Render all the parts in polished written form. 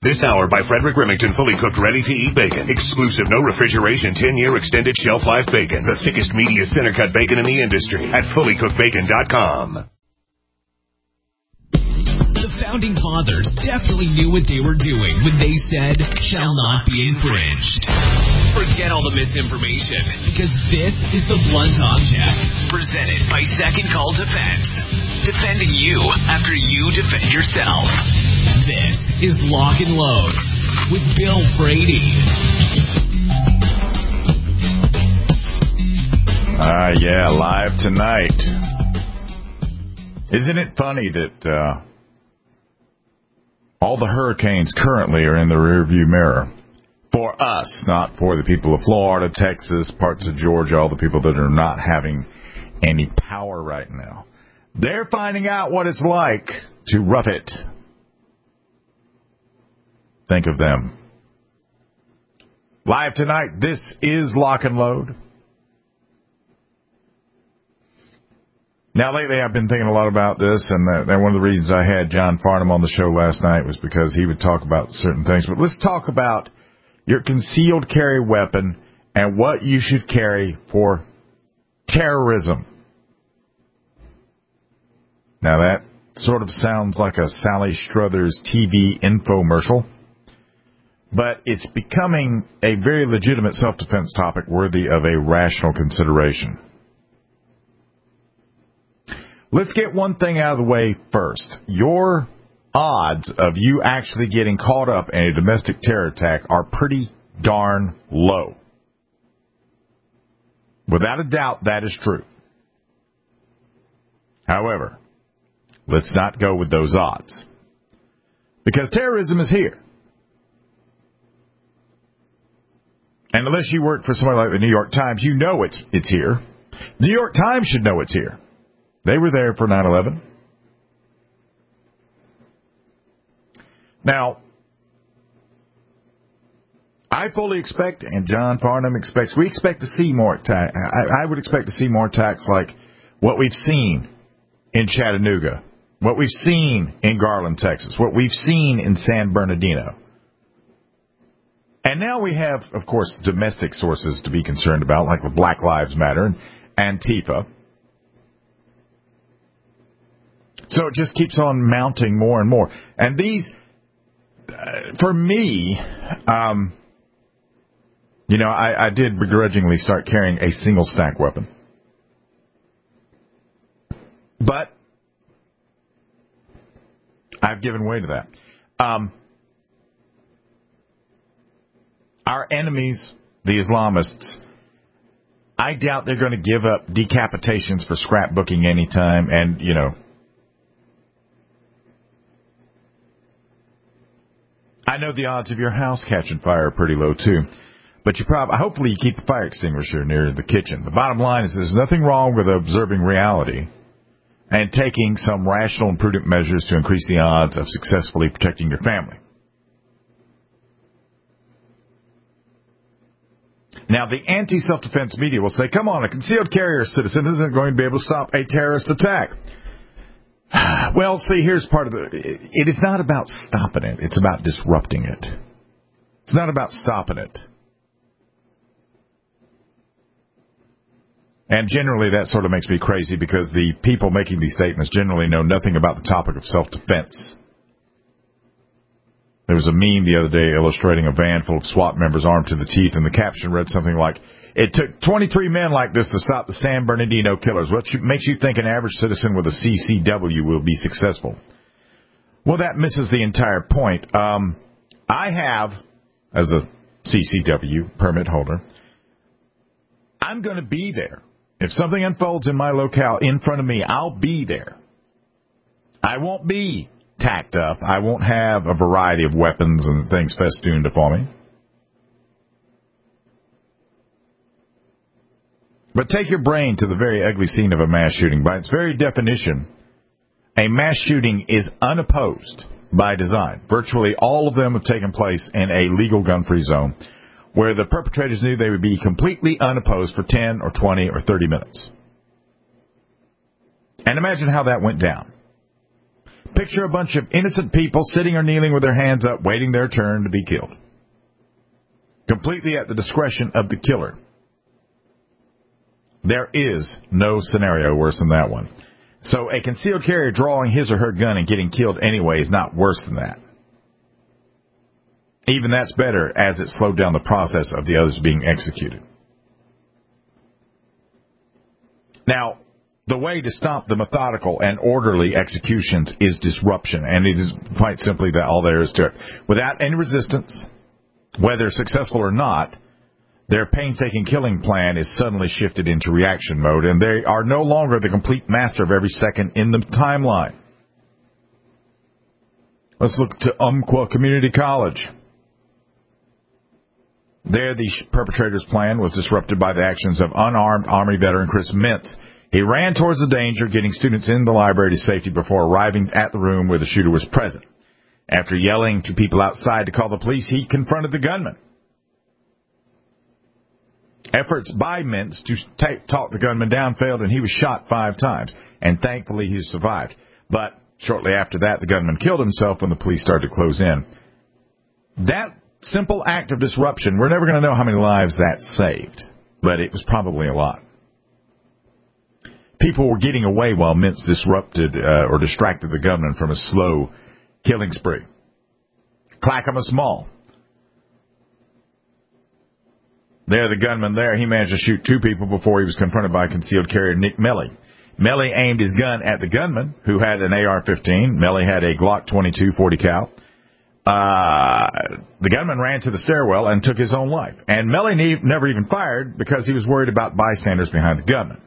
This hour by Frederick Remington, fully cooked, ready-to-eat bacon. Exclusive, no refrigeration, 10-year extended shelf life bacon. The thickest, meatiest center-cut bacon in the industry at fullycookedbacon.com. The Founding Fathers definitely knew what they were doing when they said, shall not be infringed. Forget all the misinformation, because this is the Blunt Object, presented by Second Call Defense. Defending you after you defend yourself. This is Lock and Load with Bill Brady. Yeah, live tonight. Isn't it funny that all the hurricanes currently are in the rearview mirror? For us, not for the people of Florida, Texas, parts of Georgia, all the people that are not having any power right now. They're finding out what it's like to rough it. Think of them. Live tonight, this is Lock and Load. Now, lately, I've been thinking a lot about this, and one of the reasons I had John Farnham on the show last night was because he would talk about certain things. But let's talk about your concealed carry weapon and what you should carry for terrorism. Now, that sort of sounds like a Sally Struthers TV infomercial, but it's becoming a very legitimate self-defense topic worthy of a rational consideration. Let's get one thing out of the way first. Your odds of you actually getting caught up in a domestic terror attack are pretty darn low. Without a doubt, that is true. However, let's not go with those odds, because terrorism is here. And unless you work for somebody like the New York Times, you know it's here. The New York Times should know it's here. They were there for 9/11. Now, I fully expect, and John Farnham expects, we expect to see more attacks. I would expect to see more attacks like what we've seen in Chattanooga, what we've seen in Garland, Texas, what we've seen in San Bernardino. And now we have, of course, domestic sources to be concerned about, like the Black Lives Matter and Antifa. So it just keeps on mounting more and more. And these, for me, I did begrudgingly start carrying a single stack weapon. But I've given way to that. Our enemies, the Islamists, I doubt they're going to give up decapitations for scrapbooking anytime. And, I know the odds of your house catching fire are pretty low, too. But hopefully you keep the fire extinguisher near the kitchen. The bottom line is there's nothing wrong with observing reality and taking some rational and prudent measures to increase the odds of successfully protecting your family. Now, the anti-self-defense media will say, come on, a concealed carrier citizen isn't going to be able to stop a terrorist attack. Well, see, here's part of it is not about stopping it. It's about disrupting it. It's not about stopping it. And generally, that sort of makes me crazy because the people making these statements generally know nothing about the topic of self-defense. There was a meme the other day illustrating a van full of SWAT members armed to the teeth, and the caption read something like, it took 23 men like this to stop the San Bernardino killers. What makes you think an average citizen with a CCW will be successful? Well, that misses the entire point. I have, as a CCW permit holder, I'm going to be there. If something unfolds in my locale in front of me, I'll be there. I won't be tacked up. I won't have a variety of weapons and things festooned upon me. But take your brain to the very ugly scene of a mass shooting. By its very definition, a mass shooting is unopposed by design. Virtually all of them have taken place in a legal gun-free zone where the perpetrators knew they would be completely unopposed for 10 or 20 or 30 minutes. And imagine how that went down. Picture a bunch of innocent people sitting or kneeling with their hands up, waiting their turn to be killed. Completely at the discretion of the killer. There is no scenario worse than that one. So a concealed carrier drawing his or her gun and getting killed anyway is not worse than that. Even that's better, as it slowed down the process of the others being executed. Now, the way to stop the methodical and orderly executions is disruption, and it is quite simply that all there is to it. Without any resistance, whether successful or not, their painstaking killing plan is suddenly shifted into reaction mode, and they are no longer the complete master of every second in the timeline. Let's look to Umpqua Community College. There, the perpetrator's plan was disrupted by the actions of unarmed Army veteran Chris Mintz. He ran towards the danger, getting students in the library to safety before arriving at the room where the shooter was present. After yelling to people outside to call the police, he confronted the gunman. Efforts by Mintz to talk the gunman down failed, and he was shot 5 times. And thankfully, he survived. But shortly after that, the gunman killed himself when the police started to close in. That simple act of disruption, we're never going to know how many lives that saved, but it was probably a lot. People were getting away while Mintz disrupted or distracted the gunman from a slow killing spree. Clackamas Mall. There, the gunman there, he managed to shoot 2 people before he was confronted by concealed carrier Nick Melly. Melly aimed his gun at the gunman, who had an AR-15. Melly had a Glock 22 40 cal. The gunman ran to the stairwell and took his own life. And Melly never even fired because he was worried about bystanders behind the gunman.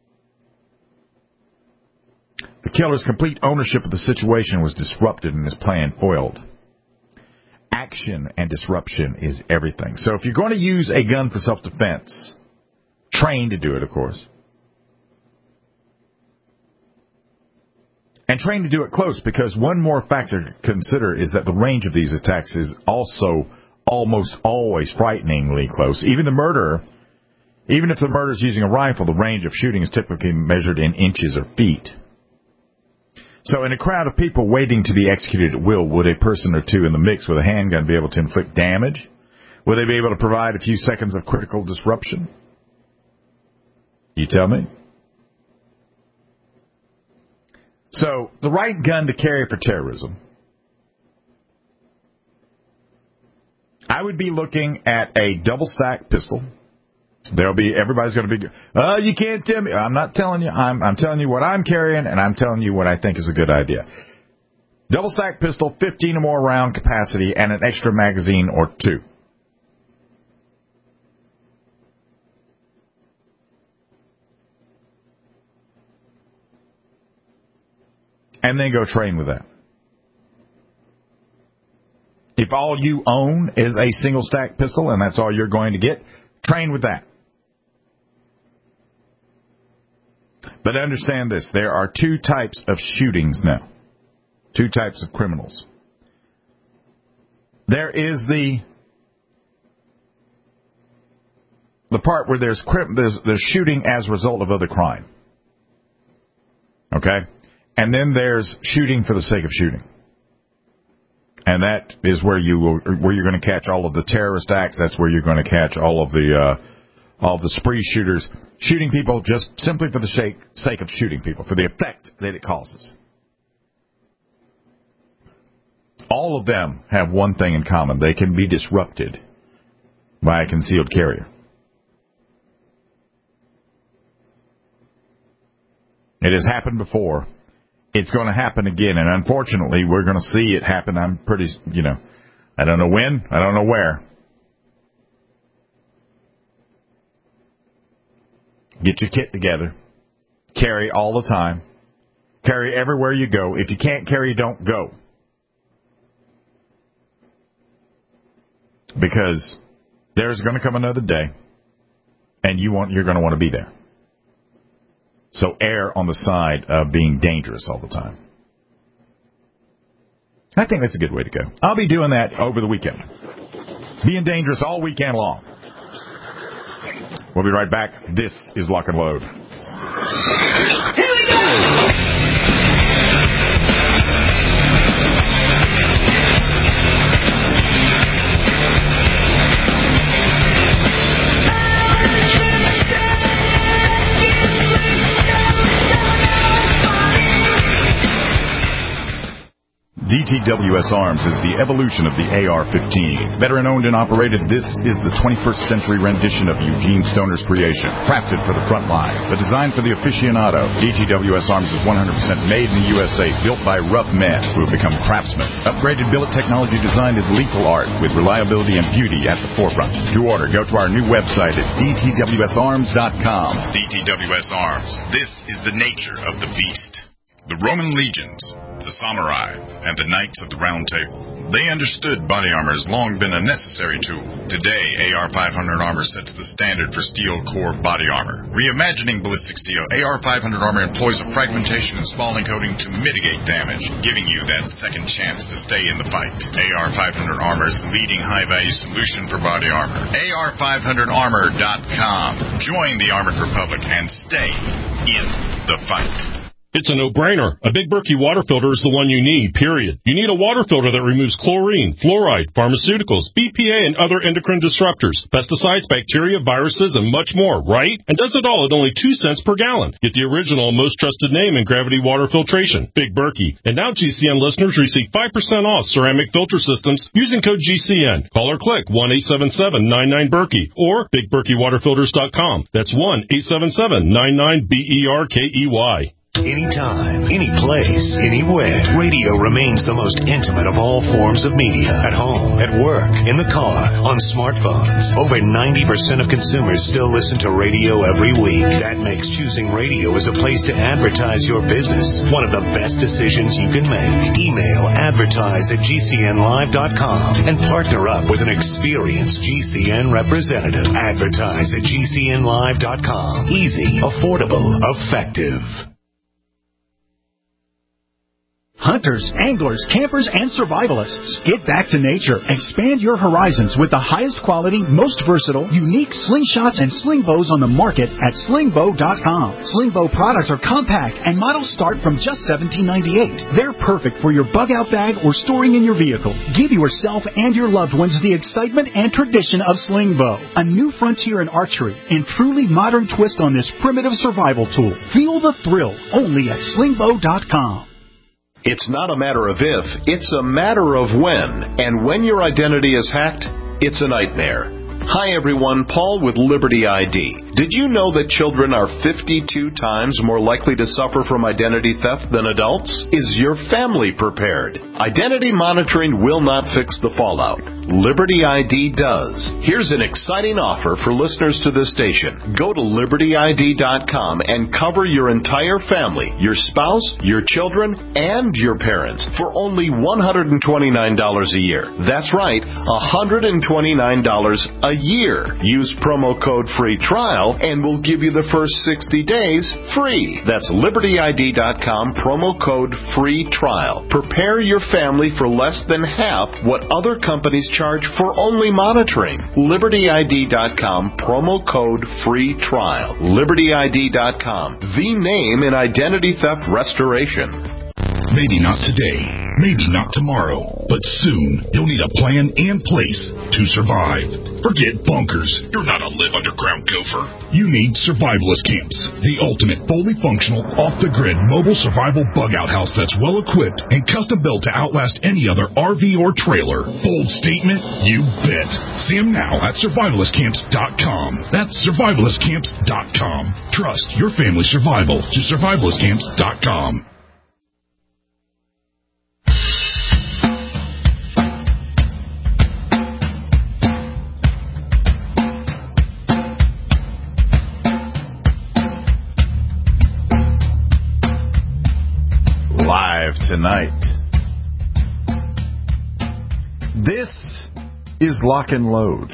The killer's complete ownership of the situation was disrupted and his plan foiled. Action and disruption is everything. So if you're going to use a gun for self-defense, train to do it, of course. And train to do it close, because one more factor to consider is that the range of these attacks is also almost always frighteningly close. Even if the murderer is using a rifle, the range of shooting is typically measured in inches or feet. So in a crowd of people waiting to be executed at will, would a person or two in the mix with a handgun be able to inflict damage? Would they be able to provide a few seconds of critical disruption? You tell me. So, the right gun to carry for terrorism. I would be looking at a double-stack pistol. Everybody's going to be, oh, you can't tell me. I'm not telling you. I'm telling you what I'm carrying, and I'm telling you what I think is a good idea. Double-stack pistol, 15 or more round capacity, and an extra magazine or 2. And then go train with that. If all you own is a single-stack pistol, and that's all you're going to get, train with that. But understand this, there are 2 types of shootings now. 2 types of criminals. There is the part where there's shooting as a result of other crime. Okay? And then there's shooting for the sake of shooting. And that is where you're going to catch all of the terrorist acts. That's where you're going to catch all of the spree shooters shooting people just simply for the sake of shooting people, for the effect that it causes. All of them have one thing in common. They can be disrupted by a concealed carrier. It has happened before. It's going to happen again, and unfortunately, we're going to see it happen. I don't know when, I don't know where. Get your kit together. Carry all the time. Carry everywhere you go. If you can't carry, don't go. Because there's going to come another day, and you're going to want to be there. So err on the side of being dangerous all the time. I think that's a good way to go. I'll be doing that over the weekend. Being dangerous all weekend long. We'll be right back. This is Lock and Load. Here we go! DTWS Arms is the evolution of the AR-15. Veteran-owned and operated, this is the 21st century rendition of Eugene Stoner's creation, crafted for the front line, but designed for the aficionado. DTWS Arms is 100% made in the USA, built by rough men who have become craftsmen. Upgraded billet technology designed is lethal art, with reliability and beauty at the forefront. To order, go to our new website at dtwsarms.com. DTWS Arms. This is the nature of the beast. The Roman legions, the samurai, and the knights of the Round Table. They understood body armor has long been a necessary tool. Today, AR-500 armor sets the standard for steel core body armor. Reimagining ballistic steel, AR-500 armor employs a fragmentation and spalling coating to mitigate damage, giving you that second chance to stay in the fight. AR-500 armor is the leading high-value solution for body armor. AR500armor.com. Join the Armored Republic and stay in the fight. It's a no-brainer. A Big Berkey water filter is the one you need, period. You need a water filter that removes chlorine, fluoride, pharmaceuticals, BPA, and other endocrine disruptors, pesticides, bacteria, viruses, and much more, right? And does it all at only 2 cents per gallon. Get the original, most trusted name in gravity water filtration, Big Berkey. And now GCN listeners receive 5% off ceramic filter systems using code GCN. Call or click 1-877-99-BERKEY or BigBerkeyWaterFilters.com. That's 1-877-99-BERKEY. Anytime, any place, anywhere. Radio remains the most intimate of all forms of media. At home, at work, in the car, on smartphones. Over 90% of consumers still listen to radio every week. That makes choosing radio as a place to advertise your business one of the best decisions you can make. Email advertise@gcnlive.com and partner up with an experienced GCN representative. Advertise@gcnlive.com. Easy, affordable, effective. Hunters, anglers, campers, and survivalists. Get back to nature. Expand your horizons with the highest quality, most versatile, unique slingshots and sling bows on the market at slingbow.com. Slingbow products are compact and models start from just $17.98. They're perfect for your bug-out bag or storing in your vehicle. Give yourself and your loved ones the excitement and tradition of Slingbow, a new frontier in archery and truly modern twist on this primitive survival tool. Feel the thrill only at slingbow.com. It's not a matter of if, it's a matter of when. And when your identity is hacked, it's a nightmare. Hi everyone, Paul with Liberty ID. Did you know that children are 52 times more likely to suffer from identity theft than adults? Is your family prepared? Identity monitoring will not fix the fallout. Liberty ID does. Here's an exciting offer for listeners to this station. Go to libertyid.com and cover your entire family, your spouse, your children, and your parents for only $129 a year. That's right, $129 a year. Use promo code free trial and we'll give you the first 60 days free. That's libertyid.com, promo code free trial. Prepare your family for less than half what other companies charge for only monitoring. libertyid.com, promo code free trial. libertyid.com, the name in identity theft restoration. Maybe not today, maybe not tomorrow, but soon you'll need a plan and place to survive. Forget bunkers. You're not a live underground gopher. You need Survivalist Camps, the ultimate fully functional, off-the-grid mobile survival bug-out house that's well-equipped and custom-built to outlast any other RV or trailer. Bold statement? You bet. See them now at survivalistcamps.com. That's survivalistcamps.com. Trust your family's survival to survivalistcamps.com. Live tonight. This is Lock and Load.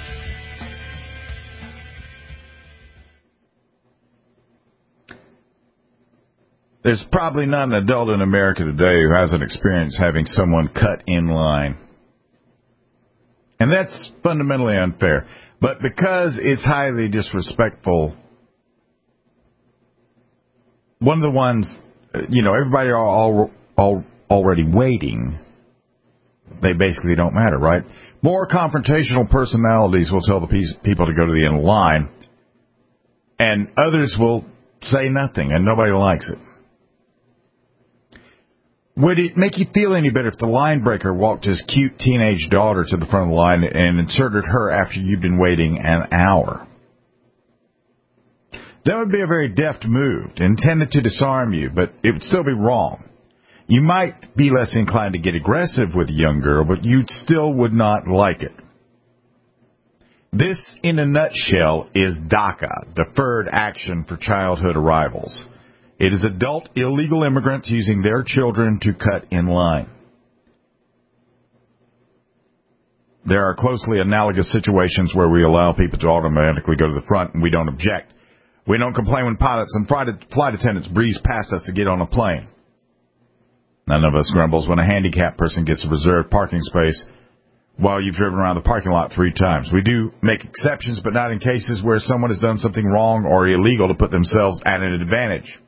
There's probably not an adult in America today who hasn't experienced having someone cut in line. And that's fundamentally unfair. But because it's highly disrespectful, one of the ones, everybody are already waiting. They basically don't matter, right? More confrontational personalities will tell the people to go to the end of the line, and others will say nothing, and nobody likes it. Would it make you feel any better if the line breaker walked his cute teenage daughter to the front of the line and inserted her after you've been waiting an hour? That would be a very deft move, intended to disarm you, but it would still be wrong. You might be less inclined to get aggressive with a young girl, but you still would not like it. This, in a nutshell, is DACA, Deferred Action for Childhood Arrivals. It is adult illegal immigrants using their children to cut in line. There are closely analogous situations where we allow people to automatically go to the front and we don't object. We don't complain when pilots and flight attendants breeze past us to get on a plane. None of us grumbles when a handicapped person gets a reserved parking space while you've driven around the parking lot 3 times. We do make exceptions, but not in cases where someone has done something wrong or illegal to put themselves at an advantage.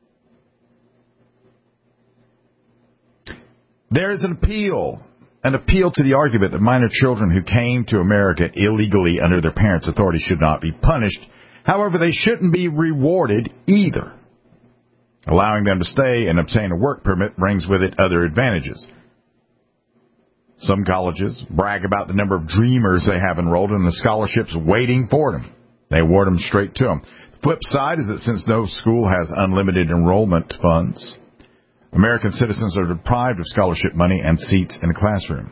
There is an appeal to the argument that minor children who came to America illegally under their parents' authority should not be punished. However, they shouldn't be rewarded either. Allowing them to stay and obtain a work permit brings with it other advantages. Some colleges brag about the number of dreamers they have enrolled and the scholarships waiting for them. They award them straight to them. The flip side is that since no school has unlimited enrollment funds, American citizens are deprived of scholarship money and seats in a classroom.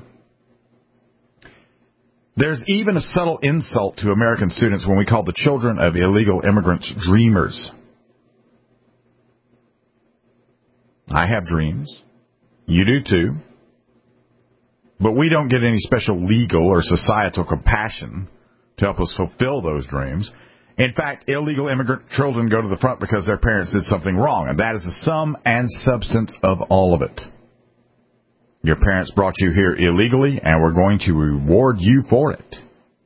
There's even a subtle insult to American students when we call the children of illegal immigrants dreamers. I have dreams. You do too. But we don't get any special legal or societal compassion to help us fulfill those dreams. In fact, illegal immigrant children go to the front because their parents did something wrong, and that is the sum and substance of all of it. Your parents brought you here illegally, and we're going to reward you for it.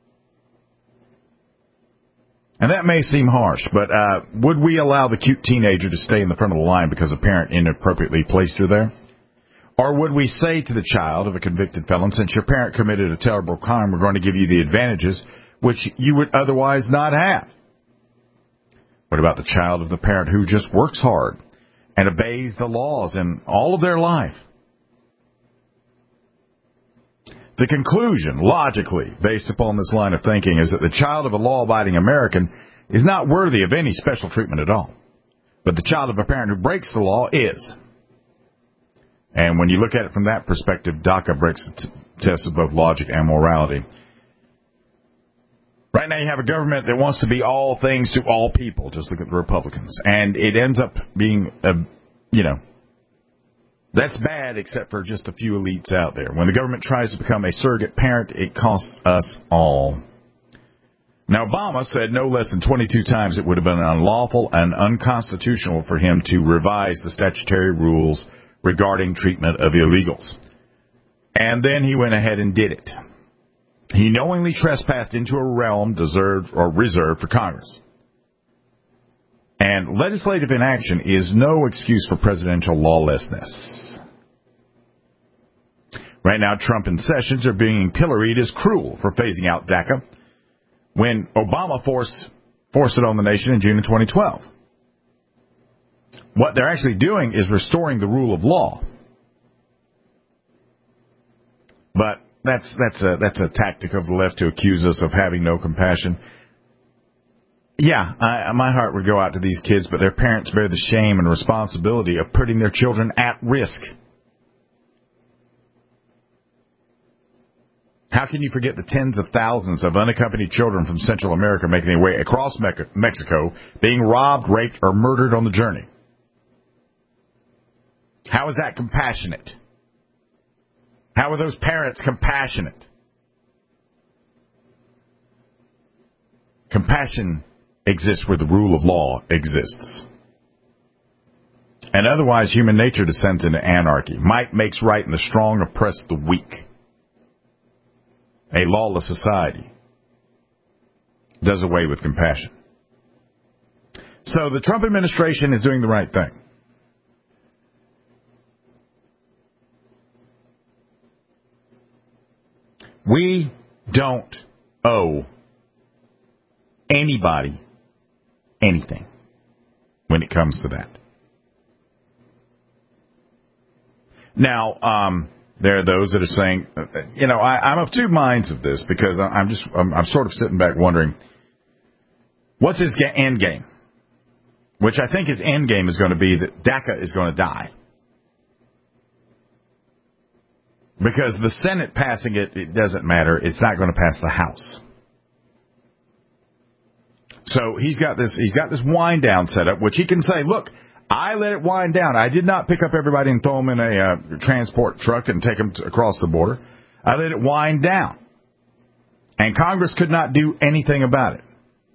And that may seem harsh, but would we allow the cute teenager to stay in the front of the line because a parent inappropriately placed her there? Or would we say to the child of a convicted felon, since your parent committed a terrible crime, we're going to give you the advantages which you would otherwise not have? What about the child of the parent who just works hard and obeys the laws in all of their life? The conclusion, logically, based upon this line of thinking, is that the child of a law-abiding American is not worthy of any special treatment at all. But the child of a parent who breaks the law is. And when you look at it from that perspective, DACA breaks the test of both logic and morality. Right now you have a government that wants to be all things to all people. Just look at the Republicans. And it ends up being, that's bad except for just a few elites out there. When the government tries to become a surrogate parent, it costs us all. Now, Obama said no less than 22 times it would have been unlawful and unconstitutional for him to revise the statutory rules regarding treatment of illegals. And then he went ahead and did it. He knowingly trespassed into a realm reserved for Congress. And legislative inaction is no excuse for presidential lawlessness. Right now, Trump and Sessions are being pilloried as cruel for phasing out DACA when Obama forced it on the nation in June of 2012. What they're actually doing is restoring the rule of law. But that's a tactic of the left to accuse us of having no compassion. Yeah, my heart would go out to these kids, but their parents bear the shame and responsibility of putting their children at risk. How can you forget the tens of thousands of unaccompanied children from Central America making their way across Mexico, being robbed, raped, or murdered on the journey? How is that compassionate? How are those parents compassionate? Compassion exists where the rule of law exists. And otherwise, human nature descends into anarchy. Might makes right, and the strong oppress the weak. A lawless society does away with compassion. So the Trump administration is doing the right thing. We don't owe anybody anything when it comes to that. Now, there are those that are saying, I'm of two minds of this because I'm sort of sitting back wondering, what's his end game? Which I think his end game is going to be that DACA is going to die. Because the Senate passing it doesn't matter. It's not going to pass the House. So he's got this wind down setup, which he can say, look, I let it wind down. I did not pick up everybody and throw them in a transport truck and take them across the border. I let it wind down. And Congress could not do anything about it.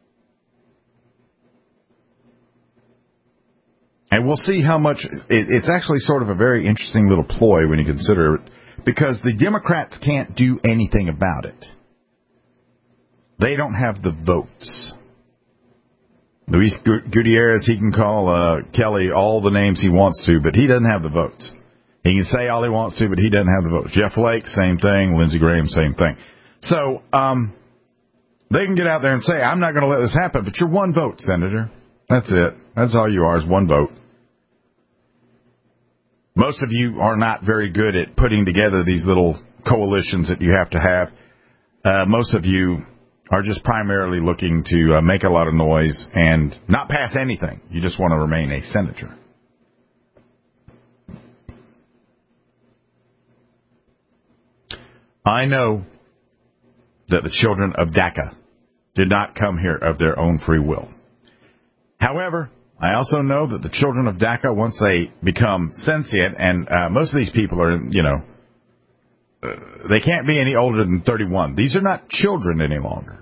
And we'll see how much... It's actually sort of a very interesting little ploy when you consider it, because the Democrats can't do anything about it. They don't have the votes. Luis Gutierrez, he can call Kelly all the names he wants to, but he doesn't have the votes. He can say all he wants to, but he doesn't have the votes. Jeff Flake, same thing. Lindsey Graham, same thing. So they can get out there and say, I'm not going to let this happen, but you're one vote, Senator. That's it. That's all you are, is one vote. Most of you are not very good at putting together these little coalitions that you have to have. Most of you are just primarily looking to make a lot of noise and not pass anything. You just want to remain a senator. I know that the children of DACA did not come here of their own free will. However, I also know that the children of DACA, once they become sentient, and most of these people are, they can't be any older than 31. These are not children any longer.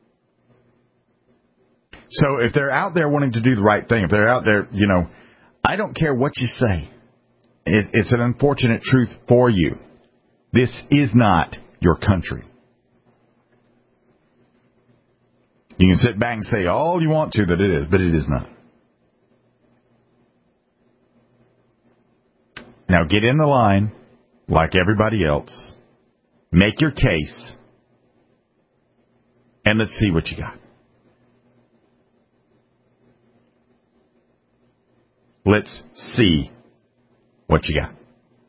So if they're out there wanting to do the right thing, if they're out there, I don't care what you say. It's an unfortunate truth for you. This is not your country. You can sit back and say all you want to that it is, but it is not. Now get in the line like everybody else. Make your case. And let's see what you got. Let's see what you got.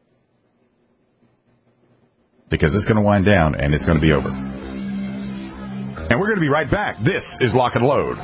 Because it's going to wind down and it's going to be over. And we're going to be right back. This is Lock and Load.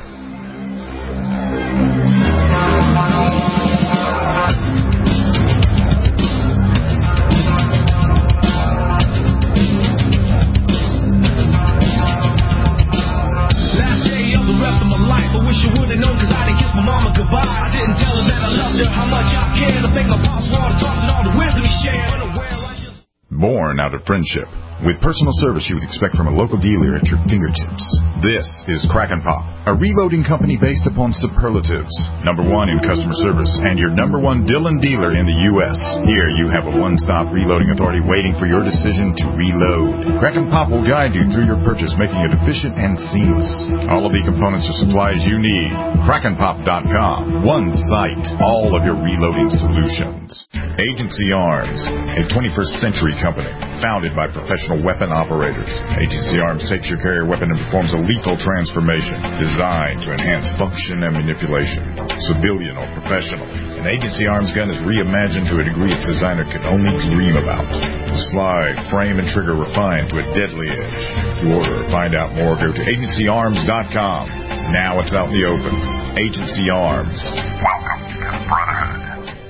Last day of the rest of my life, I wish you would have known, because I didn't kiss my mama goodbye. I didn't tell her that I loved her, how much I cared. I think my boss wanted to talk and all the wisdom he shared. Born out of friendship, with personal service you would expect from a local dealer at your fingertips. This is Kraken Pop, a reloading company based upon superlatives. Number one in customer service and your number one Dillon dealer in the U.S. Here you have a one-stop reloading authority waiting for your decision to reload. Kraken Pop will guide you through your purchase, making it efficient and seamless. All of the components or supplies you need. KrakenPop.com. One site. All of your reloading solutions. Agency Arms, a 21st century company founded by professional weapon operators. Agency Arms takes your carrier weapon and performs a lethal transformation designed to enhance function and manipulation. Civilian or professional, an Agency Arms gun is reimagined to a degree its designer could only dream about. The slide, frame, and trigger refined to a deadly edge. To order or find out more, go to agencyarms.com. Now it's out in the open. Agency Arms. Welcome to the Brotherhood.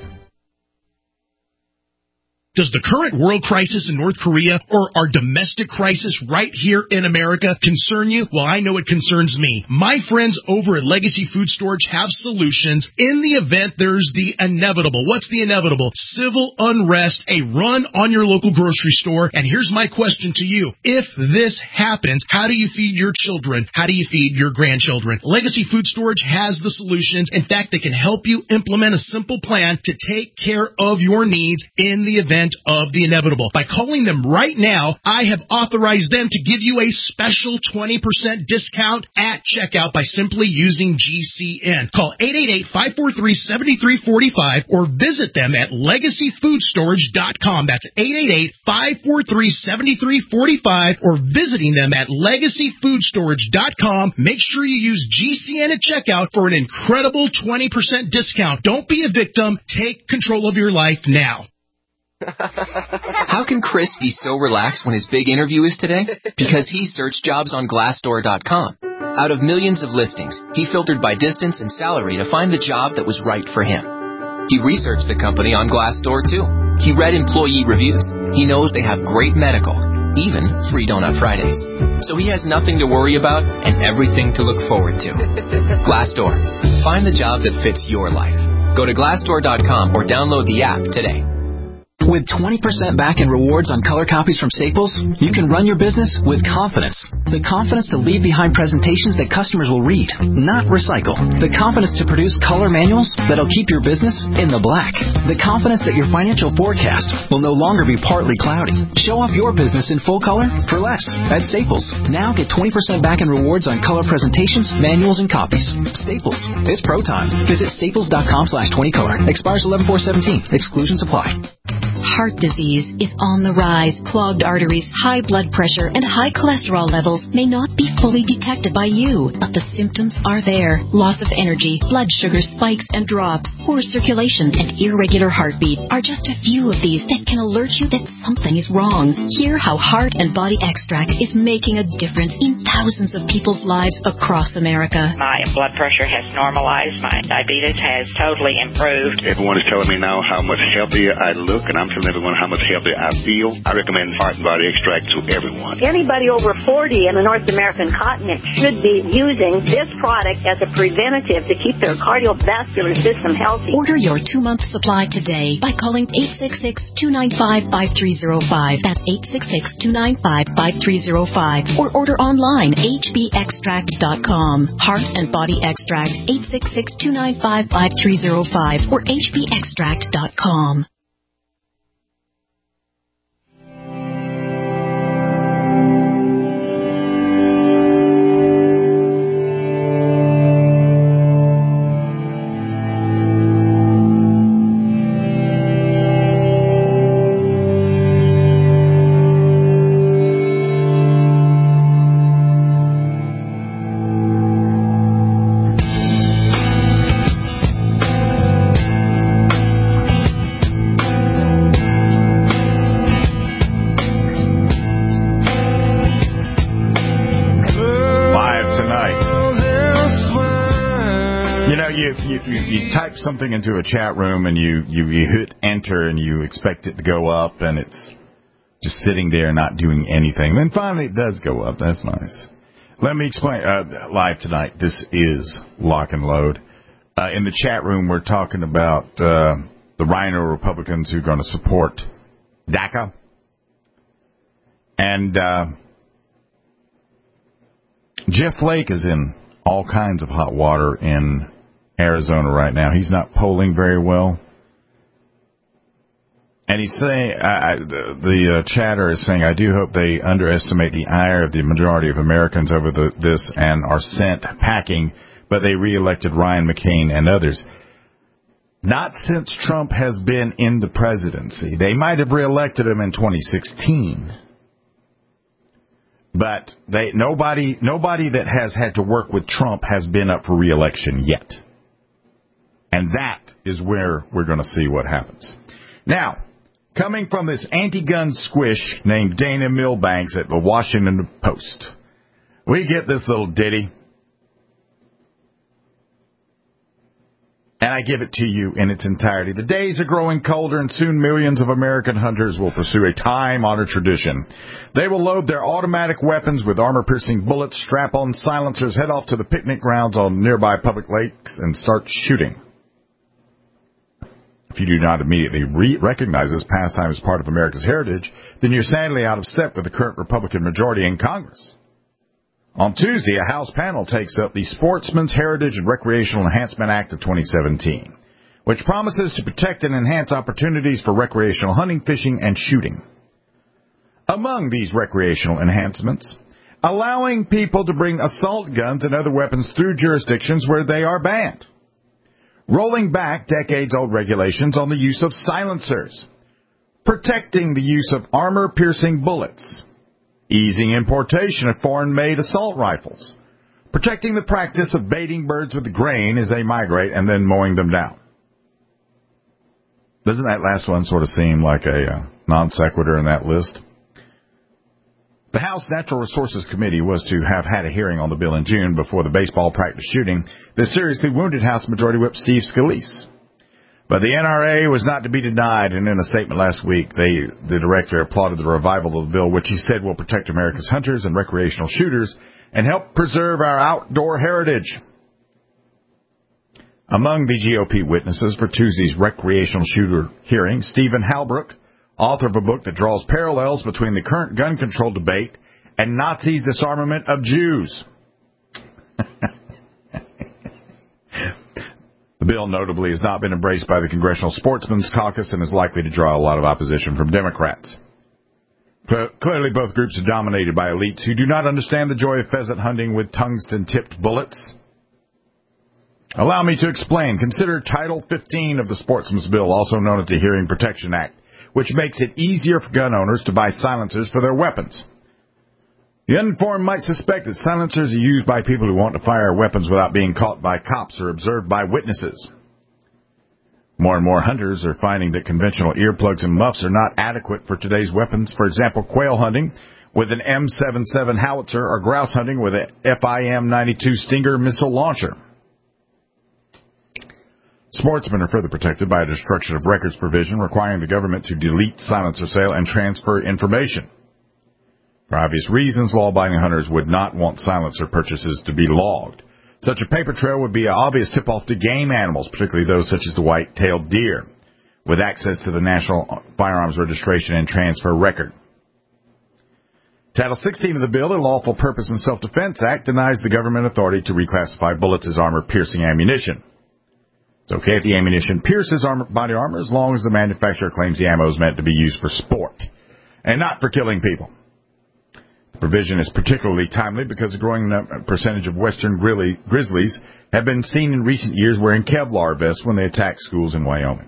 Does the current world crisis in North Korea or our domestic crisis right here in America concern you? Well, I know it concerns me. My friends over at Legacy Food Storage have solutions in the event there's the inevitable. What's the inevitable? Civil unrest, a run on your local grocery store. And here's my question to you. If this happens, how do you feed your children? How do you feed your grandchildren? Legacy Food Storage has the solutions. In fact, they can help you implement a simple plan to take care of your needs in the event of the inevitable. By calling them right now, I have authorized them to give you a special 20% discount at checkout by simply using GCN. Call 888-543-7345 or visit them at LegacyFoodStorage.com. That's 888-543-7345 or visiting them at LegacyFoodStorage.com. Make sure you use GCN at checkout for an incredible 20% discount. Don't be a victim. Take control of your life now. How can Chris be so relaxed when his big interview is today? Because he searched jobs on Glassdoor.com. Out of millions of listings, he filtered by distance and salary to find the job that was right for him. He researched the company on Glassdoor, too. He read employee reviews. He knows they have great medical, even free Donut Fridays. So he has nothing to worry about and everything to look forward to. Glassdoor. Find the job that fits your life. Go to Glassdoor.com or download the app today. With 20% back in rewards on color copies from Staples, you can run your business with confidence. The confidence to leave behind presentations that customers will read, not recycle. The confidence to produce color manuals that'll keep your business in the black. The confidence that your financial forecast will no longer be partly cloudy. Show off your business in full color for less at Staples. Now get 20% back in rewards on color presentations, manuals, and copies. Staples. It's pro time. Visit staples.com/20color. Expires 11/4/17. Exclusions apply. Heart disease is on the rise. Clogged arteries, high blood pressure, and high cholesterol levels may not be fully detected by you, but the symptoms are there. Loss of energy, blood sugar spikes and drops, poor circulation, and irregular heartbeat are just a few of these that can alert you that something is wrong. Hear how Heart and Body Extract is making a difference in thousands of people's lives across America. My blood pressure has normalized. My diabetes has totally improved. Everyone is telling me now how much healthier I look, and I'm telling everyone how much healthier I feel. I recommend Heart and Body Extract to everyone. Anybody over 40 in the North American continent should be using this product as a preventative to keep their cardiovascular system healthy. Order your 2-month supply today by calling 866-295-5305. That's 866-295-5305. Or order online, hbextract.com. Heart and Body Extract, 866-295-5305 or hbextract.com. You type something into a chat room and you hit enter and you expect it to go up and it's just sitting there not doing anything. Then finally it does go up. That's nice. Let me explain. Live tonight, this is Lock and Load. In the chat room, we're talking about the Rhino Republicans who are going to support DACA. And Jeff Flake is in all kinds of hot water in Arizona right now. He's not polling very well. And he's saying, the chatter is saying, I do hope they underestimate the ire of the majority of Americans over this and are sent packing, but they reelected Ryan McCain and others. Not since Trump has been in the presidency. They might have reelected him in 2016. But nobody that has had to work with Trump has been up for reelection yet. And that is where we're going to see what happens. Now, coming from this anti-gun squish named Dana Milbanks at the Washington Post, we get this little ditty. And I give it to you in its entirety. The days are growing colder, and soon millions of American hunters will pursue a time-honored tradition. They will load their automatic weapons with armor-piercing bullets, strap on silencers, head off to the picnic grounds on nearby public lakes, and start shooting. If you do not immediately recognize this pastime as part of America's heritage, then you're sadly out of step with the current Republican majority in Congress. On Tuesday, a House panel takes up the Sportsman's Heritage and Recreational Enhancement Act of 2017, which promises to protect and enhance opportunities for recreational hunting, fishing, and shooting. Among these recreational enhancements, allowing people to bring assault guns and other weapons through jurisdictions where they are banned. Rolling back decades-old regulations on the use of silencers, protecting the use of armor-piercing bullets, easing importation of foreign-made assault rifles, protecting the practice of baiting birds with grain as they migrate and then mowing them down. Doesn't that last one sort of seem like a non sequitur in that list? The House Natural Resources Committee was to have had a hearing on the bill in June before the baseball practice shooting that seriously wounded House Majority Whip Steve Scalise. But the NRA was not to be denied, and in a statement last week, the director applauded the revival of the bill, which he said will protect America's hunters and recreational shooters and help preserve our outdoor heritage. Among the GOP witnesses for Tuesday's recreational shooter hearing, Stephen Halbrook, author of a book that draws parallels between the current gun control debate and Nazis' disarmament of Jews. The bill notably has not been embraced by the Congressional Sportsmen's Caucus and is likely to draw a lot of opposition from Democrats. Clearly, both groups are dominated by elites who do not understand the joy of pheasant hunting with tungsten-tipped bullets. Allow me to explain. Consider Title 15 of the Sportsman's Bill, also known as the Hearing Protection Act, which makes it easier for gun owners to buy silencers for their weapons. The uninformed might suspect that silencers are used by people who want to fire weapons without being caught by cops or observed by witnesses. More and more hunters are finding that conventional earplugs and muffs are not adequate for today's weapons. For example, quail hunting with an M77 howitzer or grouse hunting with a FIM-92 Stinger missile launcher. Sportsmen are further protected by a destruction of records provision requiring the government to delete silencer sale and transfer information. For obvious reasons, law-abiding hunters would not want silencer purchases to be logged. Such a paper trail would be an obvious tip-off to game animals, particularly those such as the white-tailed deer, with access to the National Firearms Registration and Transfer Record. Title 16 of the bill, the Lawful Purpose and Self-Defense Act, denies the government authority to reclassify bullets as armor-piercing ammunition. It's okay if the ammunition pierces body armor as long as the manufacturer claims the ammo is meant to be used for sport and not for killing people. The provision is particularly timely because a growing percentage of Western grizzlies have been seen in recent years wearing Kevlar vests when they attack schools in Wyoming.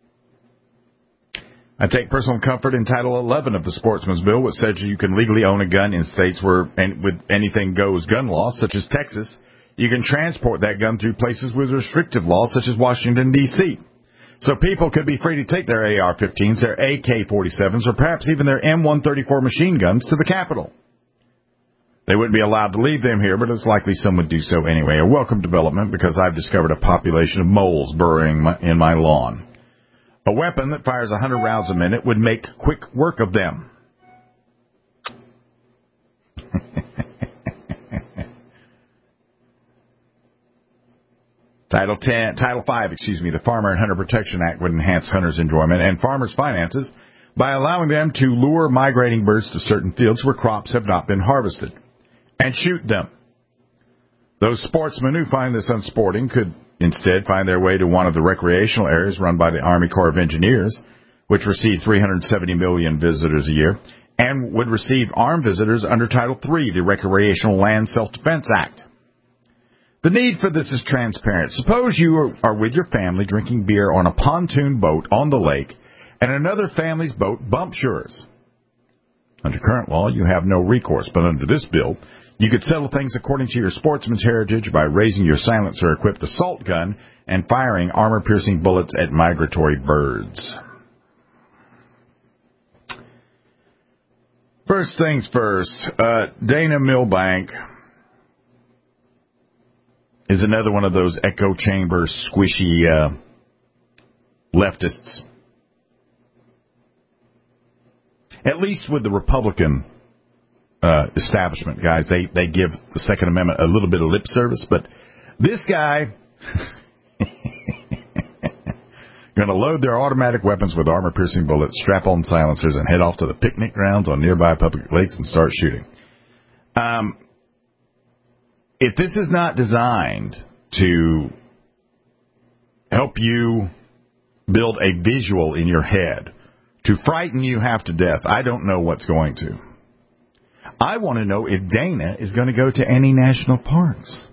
I take personal comfort in Title 11 of the Sportsman's Bill, which says you can legally own a gun in states where, with anything goes gun laws, such as Texas. You can transport that gun through places with restrictive laws, such as Washington, D.C. So people could be free to take their AR-15s, their AK-47s, or perhaps even their M134 machine guns to the Capitol. They wouldn't be allowed to leave them here, but it's likely some would do so anyway. A welcome development because I've discovered a population of moles burrowing in my lawn. A weapon that fires 100 rounds a minute would make quick work of them. Title 5, the Farmer and Hunter Protection Act would enhance hunters' enjoyment and farmers' finances by allowing them to lure migrating birds to certain fields where crops have not been harvested and shoot them. Those sportsmen who find this unsporting could instead find their way to one of the recreational areas run by the Army Corps of Engineers, which receives 370 million visitors a year, and would receive armed visitors under Title III, the Recreational Land Self-Defense Act. The need for this is transparent. Suppose you are with your family drinking beer on a pontoon boat on the lake, and another family's boat bumps yours. Under current law, you have no recourse, but under this bill, you could settle things according to your sportsman's heritage by raising your silencer-equipped assault gun and firing armor-piercing bullets at migratory birds. First things first, Dana Milbank is another one of those echo chamber squishy leftists. At least with the Republican establishment, guys, they give the Second Amendment a little bit of lip service, but this guy going to load their automatic weapons with armor-piercing bullets, strap on silencers, and head off to the picnic grounds on nearby public lakes and start shooting. If this is not designed to help you build a visual in your head, to frighten you half to death, I don't know what's going to. I want to know if Dana is going to go to any national parks.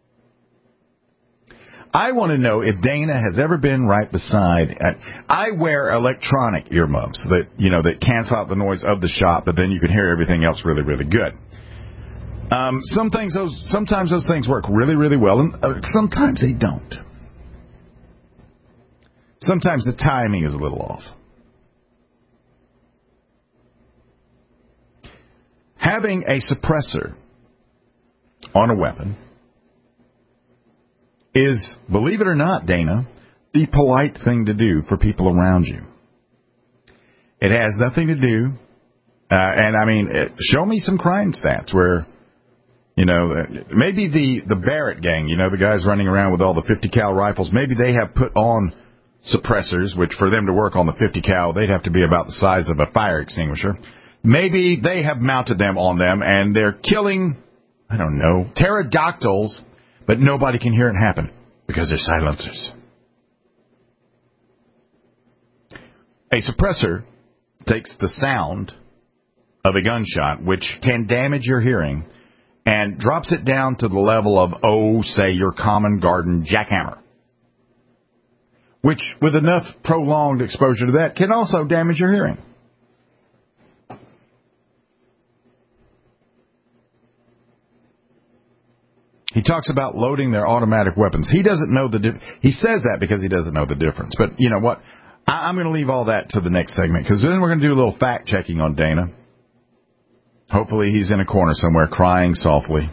I want to know if Dana has ever been right beside. I wear electronic earmuffs that cancel out the noise of the shop, but then you can hear everything else really, really good. Sometimes those things work really, really well, and sometimes they don't. sometimes the timing is a little off. Having a suppressor on a weapon is, believe it or not, Dana, the polite thing to do for people around you. It has nothing to do, show me some crime stats where, maybe the Barrett gang, the guys running around with all the 50 cal rifles, maybe they have put on suppressors, which for them to work on the 50 cal, they'd have to be about the size of a fire extinguisher. Maybe they have mounted them on them and they're killing, pterodactyls, but nobody can hear it happen because they're silencers. A suppressor takes the sound of a gunshot, which can damage your hearing, and drops it down to the level of, say, your common garden jackhammer, which, with enough prolonged exposure to that, can also damage your hearing. He talks about loading their automatic weapons. He doesn't know he says that because he doesn't know the difference. But you know what? I'm going to leave all that to the next segment, because then we're going to do a little fact-checking on Dana. Hopefully he's in a corner somewhere crying softly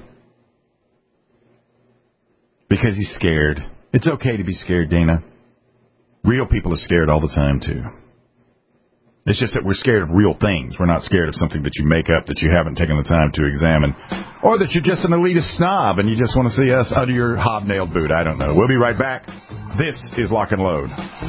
because he's scared. It's okay to be scared, Dana. Real people are scared all the time, too. It's just that we're scared of real things. We're not scared of something that you make up that you haven't taken the time to examine, or that you're just an elitist snob and you just want to see us under your hobnailed boot. I don't know. We'll be right back. This is Lock and Load.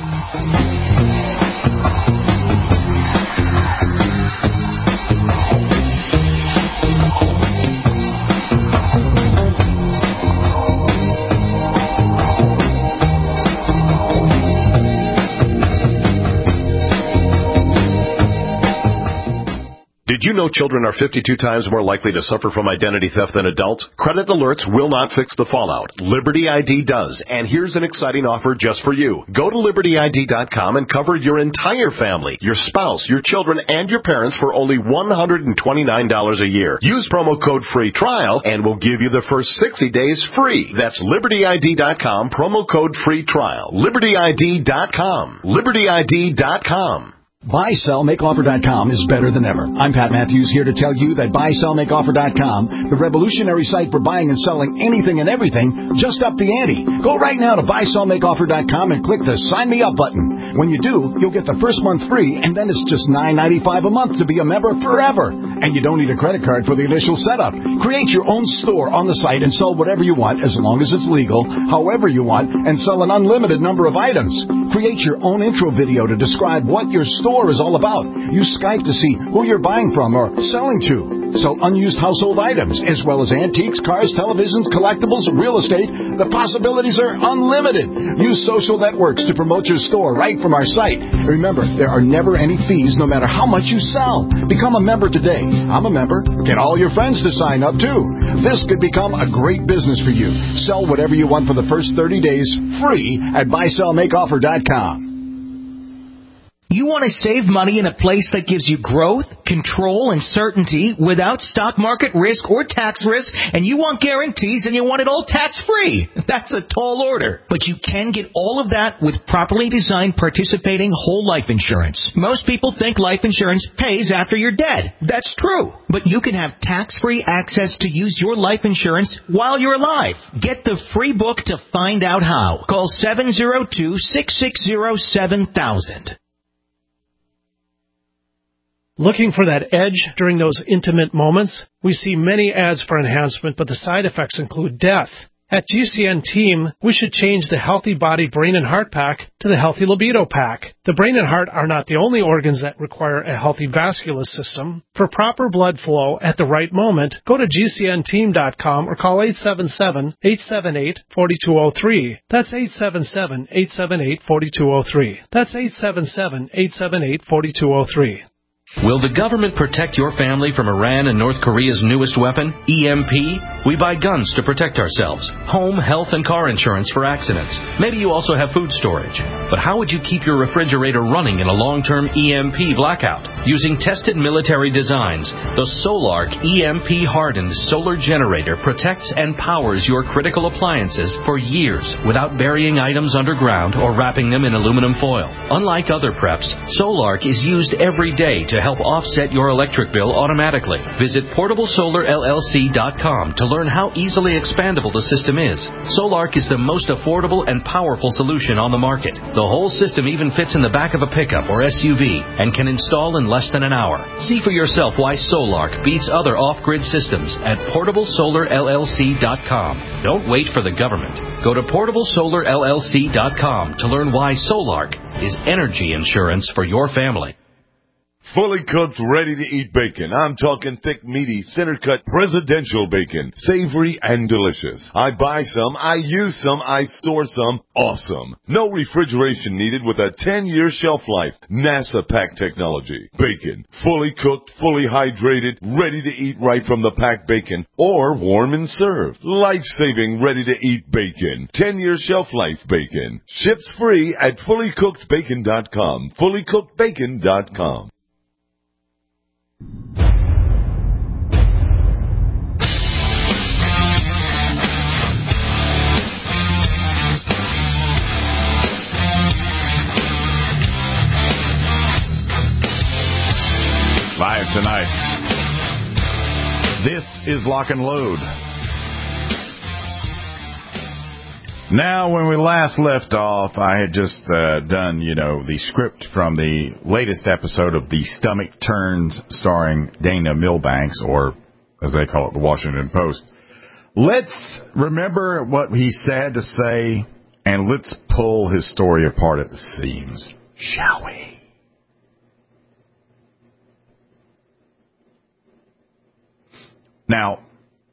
Did you know children are 52 times more likely to suffer from identity theft than adults? Credit alerts will not fix the fallout. Liberty ID does. And here's an exciting offer just for you. Go to LibertyID.com and cover your entire family, your spouse, your children, and your parents for only $129 a year. Use promo code FREETRIAL and we'll give you the first 60 days free. That's LibertyID.com, promo code FREETRIAL. LibertyID.com. LibertyID.com. BuySellMakeOffer.com is better than ever. I'm Pat Matthews here to tell you that BuySellMakeOffer.com, the revolutionary site for buying and selling anything and everything, just upped the ante. Go right now to BuySellMakeOffer.com and click the Sign Me Up button. When you do, you'll get the first month free, and then it's just $9.95 a month to be a member forever. And you don't need a credit card for the initial setup. Create your own store on the site and sell whatever you want, as long as it's legal, however you want, and sell an unlimited number of items. Create your own intro video to describe what your store is all about. Use Skype to see who you're buying from or selling to. Sell unused household items, as well as antiques, cars, televisions, collectibles, real estate. The possibilities are unlimited. Use social networks to promote your store right from our site. Remember, there are never any fees no matter how much you sell. Become a member today. I'm a member. Get all your friends to sign up too. This could become a great business for you. Sell whatever you want for the first 30 days free at BuySellMakeOffer.com. You want to save money in a place that gives you growth, control, and certainty without stock market risk or tax risk, and you want guarantees and you want it all tax-free. That's a tall order. But you can get all of that with properly designed participating whole life insurance. Most people think life insurance pays after you're dead. That's true. But you can have tax-free access to use your life insurance while you're alive. Get the free book to find out how. Call 702-660-7000. Looking for that edge during those intimate moments? We see many ads for enhancement, but the side effects include death. At GCN Team, we should change the Healthy Body, Brain, and Heart Pack to the Healthy Libido Pack. The brain and heart are not the only organs that require a healthy vascular system. For proper blood flow at the right moment, go to GCNteam.com or call 877-878-4203. That's 877-878-4203. That's 877-878-4203. Will the government protect your family from Iran and North Korea's newest weapon, EMP? We buy guns to protect ourselves, home, health, and car insurance for accidents. Maybe you also have food storage. But how would you keep your refrigerator running in a long-term EMP blackout? Using tested military designs, the Solark EMP-hardened solar generator protects and powers your critical appliances for years without burying items underground or wrapping them in aluminum foil. Unlike other preps, Solark is used every day to help offset your electric bill automatically. Visit PortableSolarLLC.com to learn how easily expandable the system is. Solark is the most affordable and powerful solution on the market. The whole system even fits in the back of a pickup or SUV and can install in less than an hour. See for yourself why Solark beats other off-grid systems at PortableSolarLLC.com. Don't wait for the government. Go to PortableSolarLLC.com to learn why Solark is energy insurance for your family. Fully cooked, ready-to-eat bacon. I'm talking thick, meaty, center-cut presidential bacon. Savory and delicious. I buy some, I use some, I store some. Awesome. No refrigeration needed with a 10-year shelf life. NASA pack technology. Bacon. Fully cooked, fully hydrated, ready to eat right from the packed bacon. Or warm and served. Life-saving, ready-to-eat bacon. 10-year shelf life bacon. Ships free at fullycookedbacon.com. Fullycookedbacon.com. Live tonight. This is Lock and Load. Now, when we last left off, I had just done, the script from the latest episode of The Stomach Turns starring Dana Milbanks, or as they call it, The Washington Post. Let's remember what he had to say, and let's pull his story apart at the seams, shall we? Now,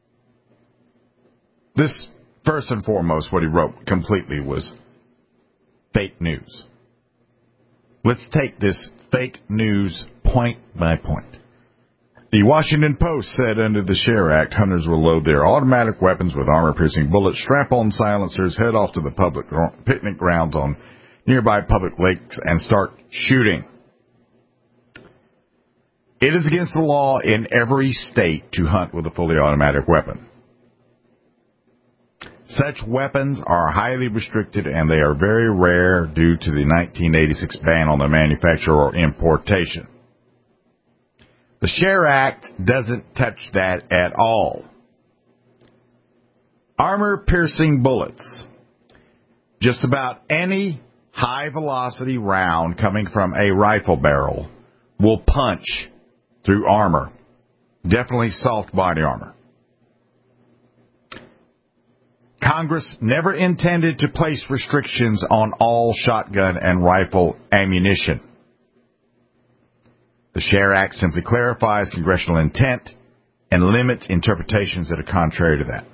this, first and foremost, what he wrote completely was fake news. Let's take this fake news point by point. The Washington Post said under the SHARE Act, hunters will load their automatic weapons with armor-piercing bullets, strap-on silencers, head off to the public picnic grounds on nearby public lakes, and start shooting. It is against the law in every state to hunt with a fully automatic weapon. Such weapons are highly restricted, and they are very rare due to the 1986 ban on their manufacture or importation. The SHARE Act doesn't touch that at all. Armor-piercing bullets. Just about any high-velocity round coming from a rifle barrel will punch through armor. Definitely soft body armor. Congress never intended to place restrictions on all shotgun and rifle ammunition. The SHARE Act simply clarifies congressional intent and limits interpretations that are contrary to that.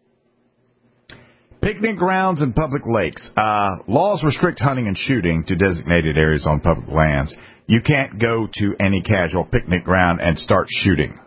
Picnic grounds and public lakes. Laws restrict hunting and shooting to designated areas on public lands. You can't go to any casual picnic ground and start shooting.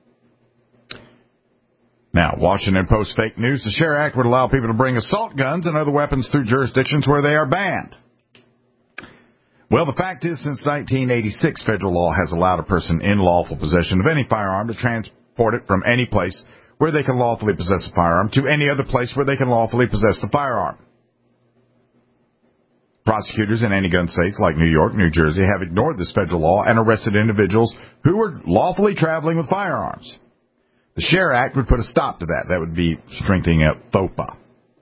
Now, Washington Post fake news. The SHARE Act would allow people to bring assault guns and other weapons through jurisdictions where they are banned. Well, the fact is, since 1986, federal law has allowed a person in lawful possession of any firearm to transport it from any place where they can lawfully possess a firearm to any other place where they can lawfully possess the firearm. Prosecutors in any gun states like New York, New Jersey have ignored this federal law and arrested individuals who were lawfully traveling with firearms. The SHARE Act would put a stop to that. That would be strengthening up FOPA.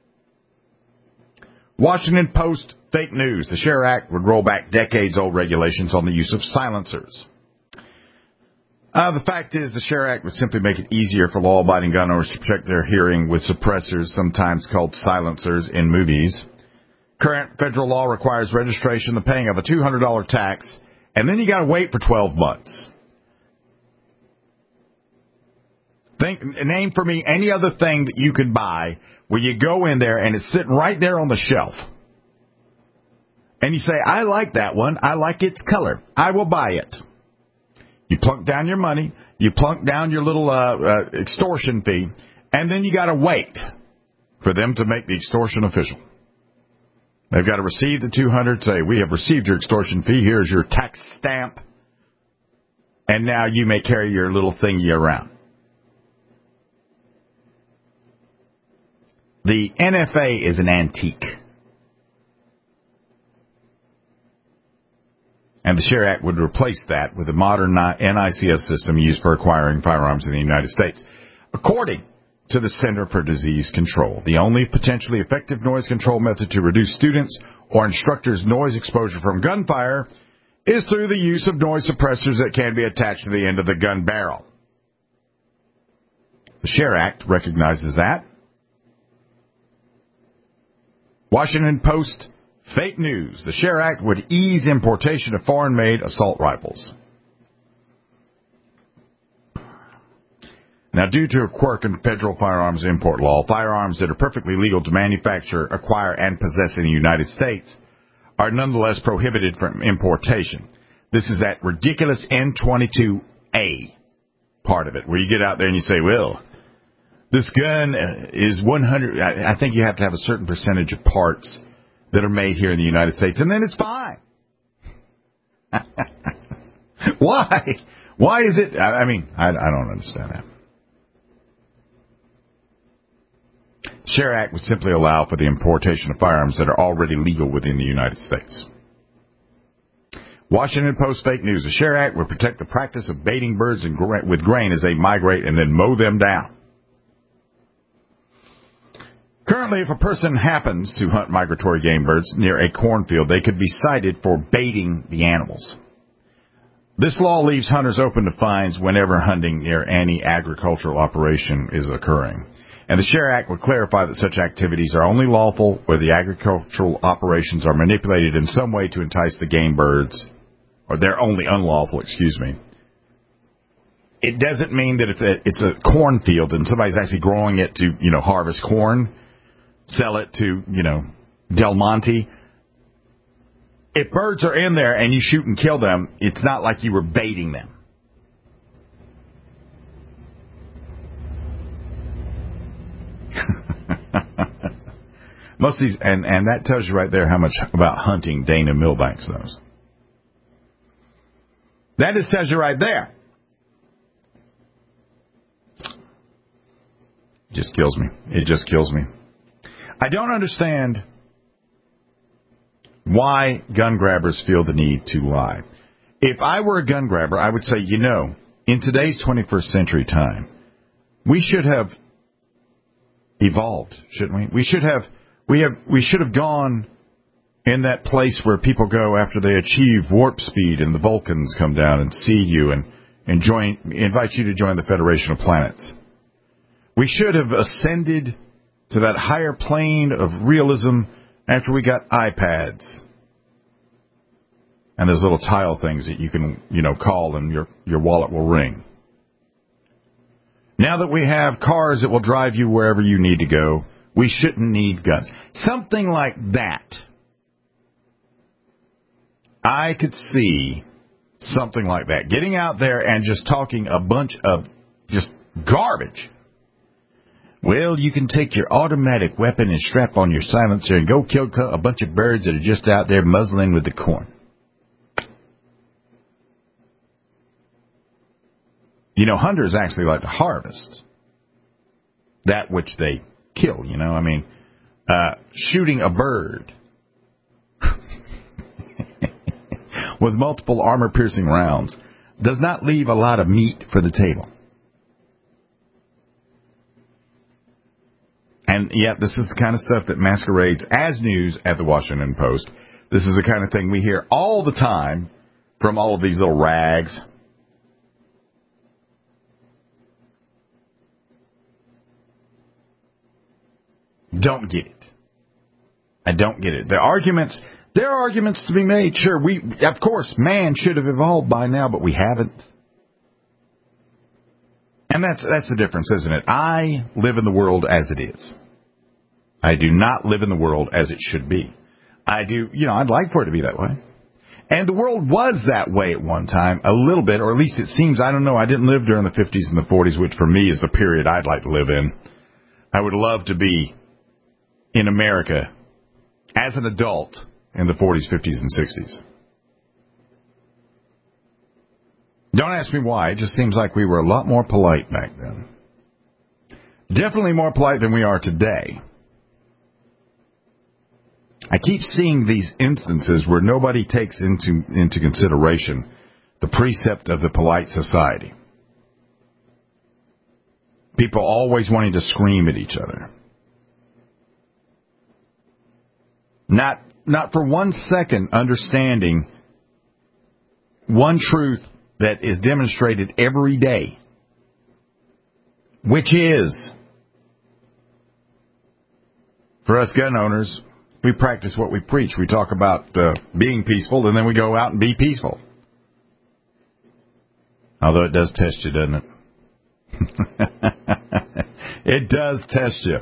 Washington Post fake news. The SHARE Act would roll back decades-old regulations on the use of silencers. The fact is, the SHARE Act would simply make it easier for law-abiding gun owners to protect their hearing with suppressors, sometimes called silencers, in movies. Current federal law requires registration, the paying of a $200 tax, and then you got to wait for 12 months. Name for me any other thing that you could buy where you go in there and it's sitting right there on the shelf. And you say, I like that one. I like its color. I will buy it. You plunk down your money. You plunk down your little extortion fee. And then you got to wait for them to make the extortion official. They've got to receive the $200, say, we have received your extortion fee, here's your tax stamp, and now you may carry your little thingy around. The NFA is an antique. And the SHARE Act would replace that with a modern NICS system used for acquiring firearms in the United States. According to the Center for Disease Control, the only potentially effective noise control method to reduce students or instructors' noise exposure from gunfire is through the use of noise suppressors that can be attached to the end of the gun barrel. The SHARE Act recognizes that. Washington Post, fake news. The SHARE Act would ease importation of foreign-made assault rifles. Now, due to a quirk in federal firearms import law, firearms that are perfectly legal to manufacture, acquire, and possess in the United States are nonetheless prohibited from importation. This is that ridiculous N22A part of it, where you get out there and you say, well, this gun is 100. I think you have to have a certain percentage of parts that are made here in the United States, and then it's fine. Why? Why is it? I mean, I don't understand that. The SHARE Act would simply allow for the importation of firearms that are already legal within the United States. Washington Post fake news. The SHARE Act would protect the practice of baiting birds with grain as they migrate and then mow them down. Currently, if a person happens to hunt migratory game birds near a cornfield, they could be cited for baiting the animals. This law leaves hunters open to fines whenever hunting near any agricultural operation is occurring. And the SHARE Act would clarify that such activities are only lawful where the agricultural operations are manipulated in some way to entice the game birds, or they're only unlawful, It doesn't mean that if it's a cornfield and somebody's actually growing it to, harvest corn, sell it to, Del Monte. If birds are in there and you shoot and kill them, it's not like you were baiting them. Most of these, and that tells you right there how much about hunting Dana Milbanks knows. That just tells you right there. It just kills me. It just kills me. I don't understand why gun grabbers feel the need to lie. If I were a gun grabber, I would say, in today's 21st century time, we should have evolved, shouldn't we? We should have gone in that place where people go after they achieve warp speed and the Vulcans come down and see you and invite you to join the Federation of Planets. We should have ascended to that higher plane of realism after we got iPads and those little tile things that you can, call and your wallet will ring. Now that we have cars that will drive you wherever you need to go, we shouldn't need guns. Something like that. I could see something like that. Getting out there and just talking a bunch of just garbage. Well, you can take your automatic weapon and strap on your silencer and go kill a bunch of birds that are just out there muzzling with the corn. Hunters actually like to harvest that which they kill, shooting a bird with multiple armor-piercing rounds does not leave a lot of meat for the table. And yet, this is the kind of stuff that masquerades as news at the Washington Post. This is the kind of thing we hear all the time from all of these little rags. Don't get it. I don't get it. There are arguments to be made. Sure, of course, man should have evolved by now, but we haven't. And that's the difference, isn't it? I live in the world as it is. I do not live in the world as it should be. I'd like for it to be that way. And the world was that way at one time, a little bit, or at least it seems. I don't know. I didn't live during the 50s and the 40s, which for me is the period I'd like to live in. I would love to be in America as an adult in the 40s, 50s, and 60s. Don't ask me why. It just seems like we were a lot more polite back then. Definitely more polite than we are today. I keep seeing these instances where nobody takes into consideration the precept of the polite society. People always wanting to scream at each other. Not for 1 second understanding one truth that is demonstrated every day, which is, for us gun owners, we practice what we preach. We talk about being peaceful, and then we go out and be peaceful. Although it does test you, doesn't it? It does test you.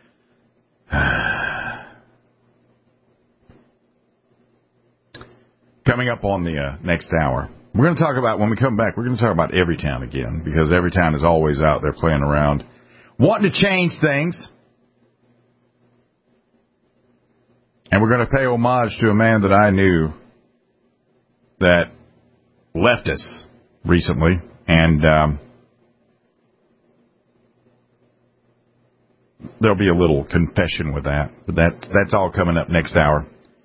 Coming up on the next hour, we're going to talk about, when we come back, we're going to talk about Everytown again, because Everytown is always out there playing around, wanting to change things. And we're going to pay homage to a man that I knew that left us recently, and there'll be a little confession with that, but that's all coming up next hour.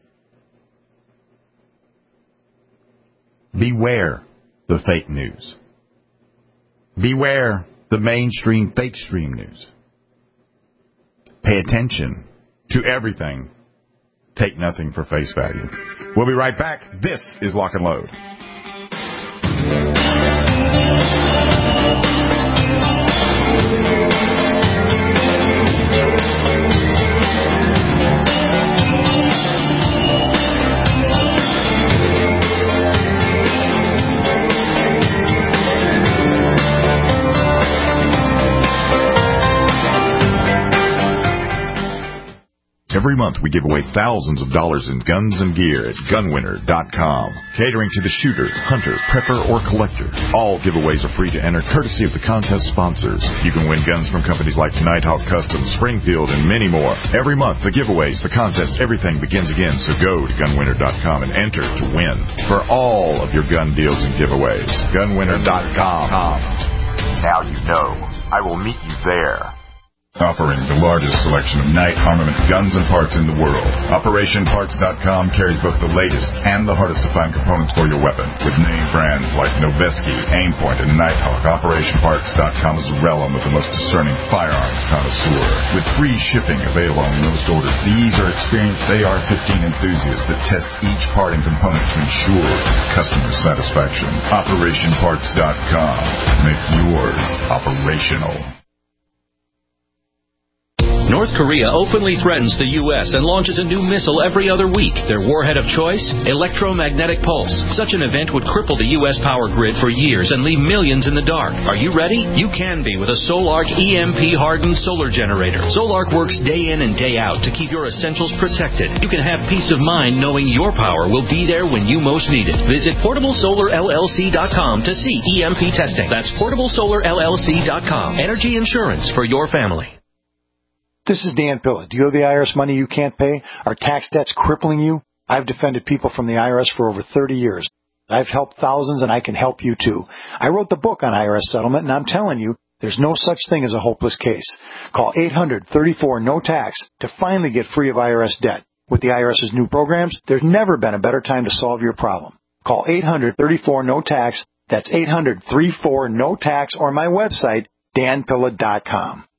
Beware the fake news. Beware the mainstream fake stream news. Pay attention to everything. Take nothing for face value. We'll be right back. This is Lock and Load. Every month we give away thousands of dollars in guns and gear at gunwinner.com. Catering to the shooter, hunter, prepper, or collector. All giveaways are free to enter, courtesy of the contest sponsors. You can win guns from companies like Nighthawk Customs, Springfield, and many more. Every month, the giveaways, the contests, everything begins again. So go to gunwinner.com and enter to win for all of your gun deals and giveaways. Gunwinner.com. Now you know. I will meet you there. Offering the largest selection of night armament guns and parts in the world. OperationParts.com carries both the latest and the hardest to find components for your weapon. With name brands like Noveske, Aimpoint, and Nighthawk, OperationParts.com is the realm of the most discerning firearms connoisseur. With free shipping available on most orders, these are experienced AR-15 enthusiasts that test each part and component to ensure customer satisfaction. OperationParts.com. Make yours operational. North Korea openly threatens the U.S. and launches a new missile every other week. Their warhead of choice? Electromagnetic pulse. Such an event would cripple the U.S. power grid for years and leave millions in the dark. Are you ready? You can be with a Solark EMP-hardened solar generator. Solark works day in and day out to keep your essentials protected. You can have peace of mind knowing your power will be there when you most need it. Visit PortableSolarLLC.com to see EMP testing. That's PortableSolarLLC.com. Energy insurance for your family. This is Dan Pilla. Do you owe the IRS money you can't pay? Are tax debts crippling you? I've defended people from the IRS for over 30 years. I've helped thousands, and I can help you too. I wrote the book on IRS settlement, and I'm telling you, there's no such thing as a hopeless case. Call 800-34-NO-TAX to finally get free of IRS debt. With the IRS's new programs, there's never been a better time to solve your problem. Call 800-34-NO-TAX. That's 800-34-NO-TAX, or my website, danpilla.com.